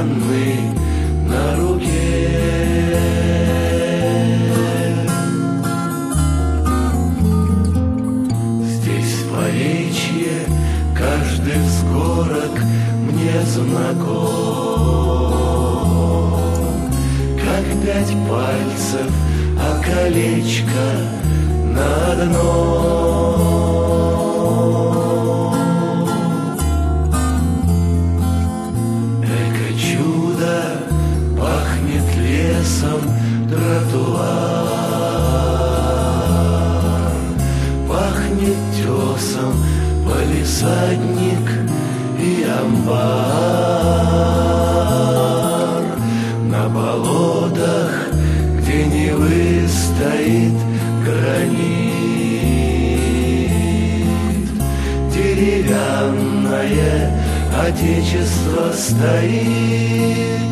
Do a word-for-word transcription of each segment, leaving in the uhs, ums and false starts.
деревянный на руке. Здесь в Поречье каждый взгорок мне знаком, как пять пальцев, а колечко на одном. Эко чудо, пахнет лесом тротуар, пахнет тесом палисадник и амбар. На болотах, где Невы, стоит гранит. Деревянное отечество стоит.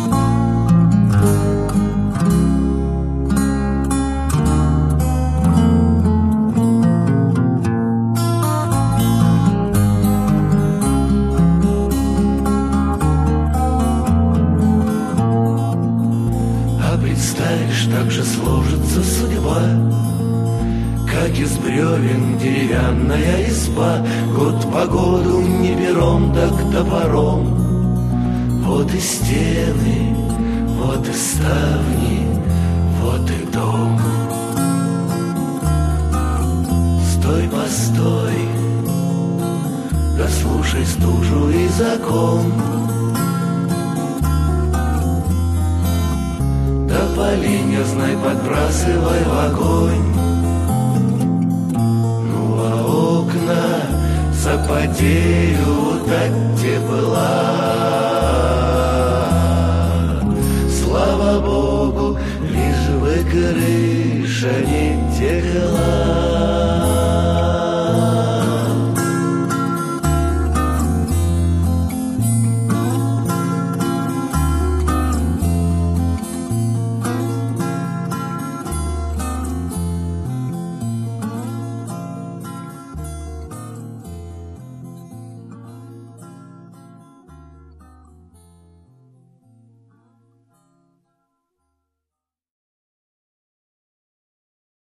Представишь, так же сложится судьба, как из бревен деревянная изба. Год погоду не пером, так топором. Вот и стены, вот и ставни, вот и дом. Стой, постой, да слушай стужу и закон. Поленья, знай, подбрасывай в огонь. Ну а окна запотеют от тепла. Слава Богу, лишь бы крыша не текла.